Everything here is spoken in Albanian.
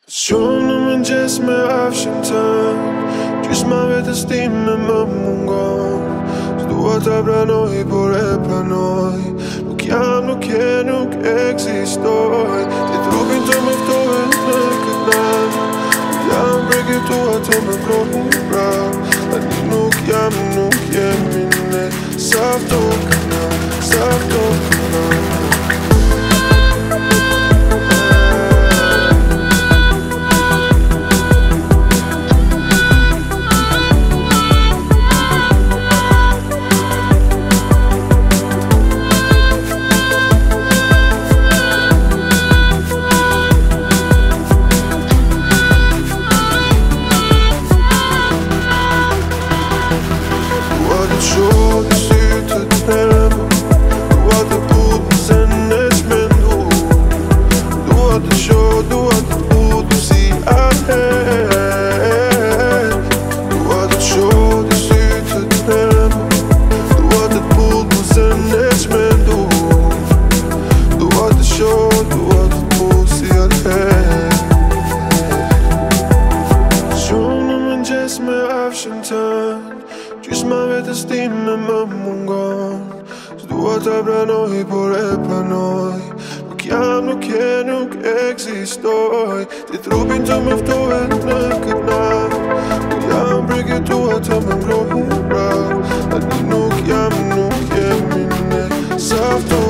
Shumë në mëngjes me afshin tënë, gjysma vetës time më mungon. S'dua ta pranoj, por e pranoj. Nuk jam, nuk je, nuk eksistoj. Ti trupin të më ftove në këtë natë. Nuk jam përgjetua të më mbrojnë prap. Tani nuk jam, nuk jemi ne. Sa fto këna, sa fto këna. Shoh të sy të temë, dua të putë se në shmendu. Dua të shoh, dua të putë si ahet. Dua të shoh të sy të temë, dua të putë se në shmendu. Dua të shoh, dua të putë si ahet. Shumë në mëngjes me afshin tënë, gjysma vetës time më mungon. S'dua ta pranoj, por e pranoj. Nuk jam, nuk je, nuk eksistoj. Ti trupin të më ftove në këtë natë. Nuk jam përgjetua të më mbrojnë prap. Tani nuk jam, nuk jemi ne. Sa fto